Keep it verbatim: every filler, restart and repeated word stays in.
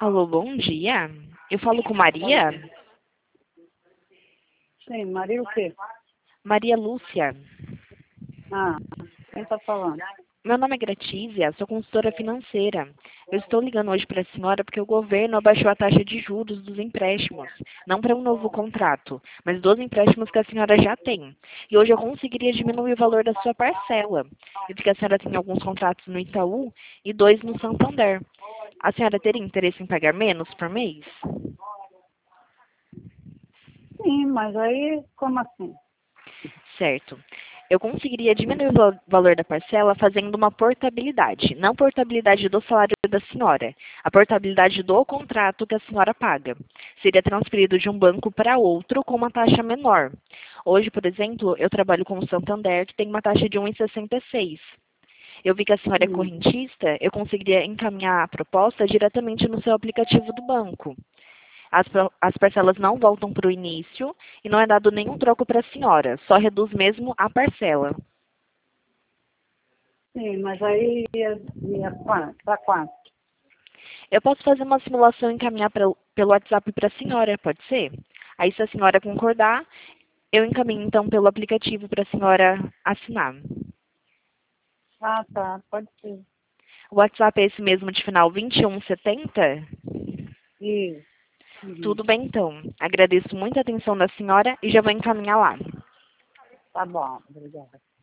Alô, bom dia. Eu falo com Maria? Sim, Maria o quê? Maria Lúcia. Ah, quem está falando? Meu nome é Gratízia, sou consultora financeira. Eu estou ligando hoje para a senhora porque o governo abaixou a taxa de juros dos empréstimos. Não para um novo contrato, mas dos empréstimos que a senhora já tem. E hoje eu conseguiria diminuir o valor da sua parcela. Eu vi que a senhora tem alguns contratos no Itaú e dois no Santander. A senhora teria interesse em pagar menos por mês? Sim, mas aí, como assim? Certo. Eu conseguiria diminuir o val- valor da parcela fazendo uma portabilidade. Não portabilidade do salário da senhora, a portabilidade do contrato que a senhora paga. Seria transferido de um banco para outro com uma taxa menor. Hoje, por exemplo, eu trabalho com o Santander, que tem uma taxa de um vírgula sessenta e seis. Eu vi que a senhora é Hum, correntista, eu conseguiria encaminhar a proposta diretamente no seu aplicativo do banco. As, pro- as parcelas não voltam para o início e não é dado nenhum troco para a senhora, só reduz mesmo a parcela. sim, mas aí ia, ia para quanto? Eu posso fazer uma simulação e encaminhar pra- pelo WhatsApp para a senhora, pode ser? Aí, se a senhora concordar, eu encaminho então pelo aplicativo para a senhora assinar. Ah, tá, pode ser. O WhatsApp é esse mesmo de final vinte e um setenta? Isso. Uhum. Tudo bem, então. Agradeço muito a atenção da senhora e já vou encaminhar lá. Tá bom, obrigada.